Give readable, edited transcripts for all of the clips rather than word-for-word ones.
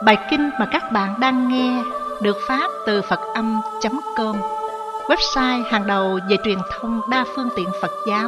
Bài kinh mà các bạn đang nghe được phát từ Phật-âm.com, website hàng đầu về truyền thông đa phương tiện Phật giáo.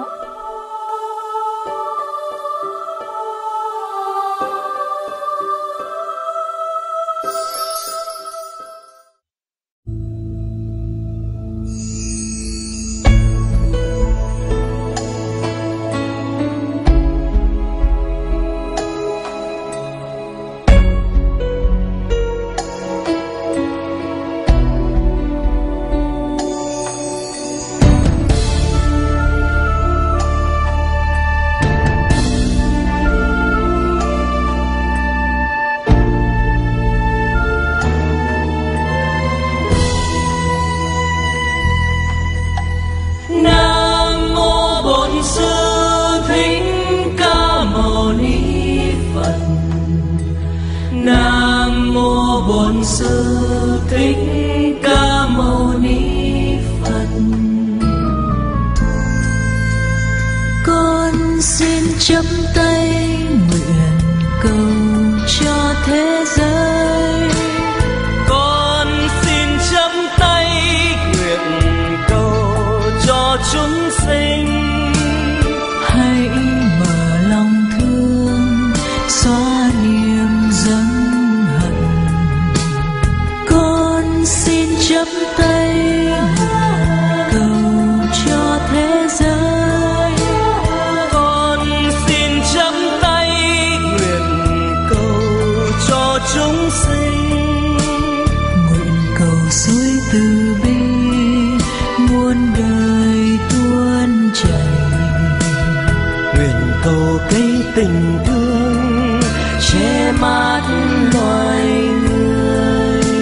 Nam mô Bổn Sư Thích Ca Mâu Ni Phật. Con xin chắp tay nguyện cầu cho thế giới. Con xin chắp tay nguyện cầu cho chúng sinh. Hãy mở lòng thương, xóa niềm giận hận. Con xin chắp tay nguyện cầu cho thế giới. Con xin chắp tay nguyện cầu cho chúng sinh. Nguyện cầu suối từ bi muôn đời tuôn chảy. Nguyện cầu cây tình thương che mát loài người.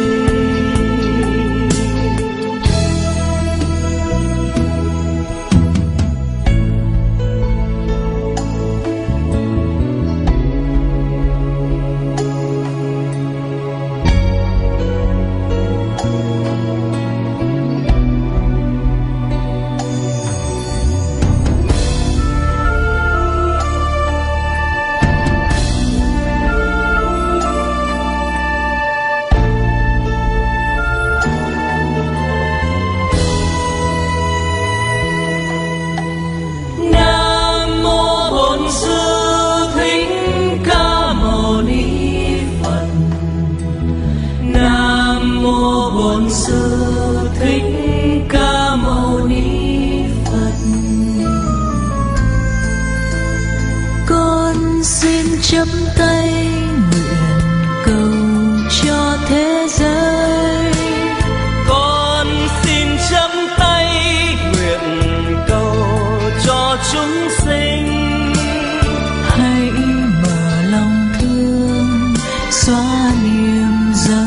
Bổn Sư Thích Ca Mâu Ni Phật. Con xin chắp tay nguyện cầu cho thế giới. Con xin chắp tay nguyện cầu cho chúng sinh. Hãy mở lòng thương, xóa niềm giận.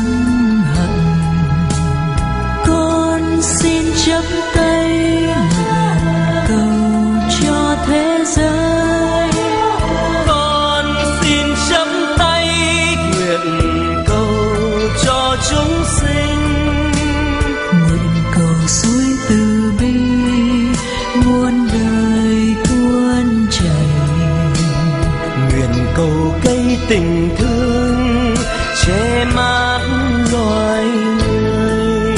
Xin chắp tay nguyện cầu cho thế giới. Con xin chắp tay nguyện cầu cho chúng sinh. Nguyện cầu suối từ bi muôn đời tuôn chảy. Nguyện cầu cây tình thương che mát loài người.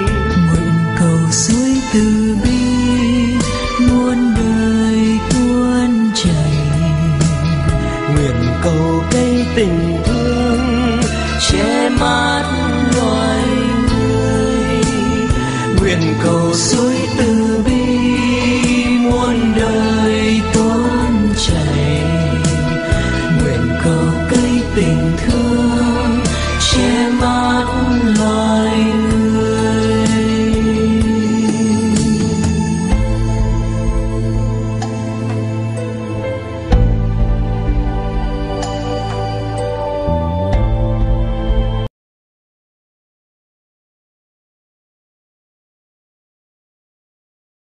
Suối từ bi muôn đời tuôn chảy. Nguyện cầu cây tình thương che mát loài người. Nguyện cầu suối